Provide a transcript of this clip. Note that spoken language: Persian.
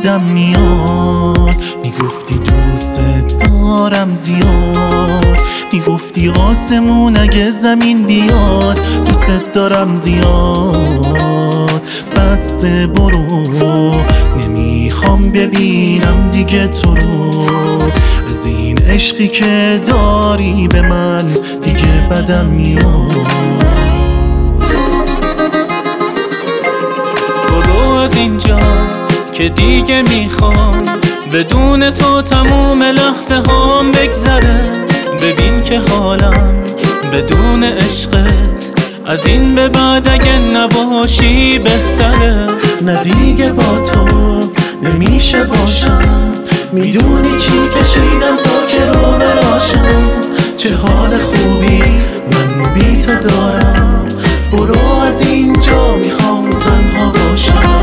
بدم میاد. میگفتی دوست دارم زیاد، میگفتی آسمون اگه زمین بیاد دوست دارم زیاد. بس برو نمیخوام ببینم دیگه تو رو، از این عشقی که داری به من دیگه بدم میاد. برو از اینجا که دیگه میخوام بدون تو تموم لحظه هام بگذره. ببین که حالم بدون عشقت از این به بعد اگه نباشی بهتره. نه دیگه با تو نمیشه باشم، میدونی چی کشیدم تا که رو براشم. چه حال خوبی من بی تو دارم، برو از اینجا میخوام تنها باشم.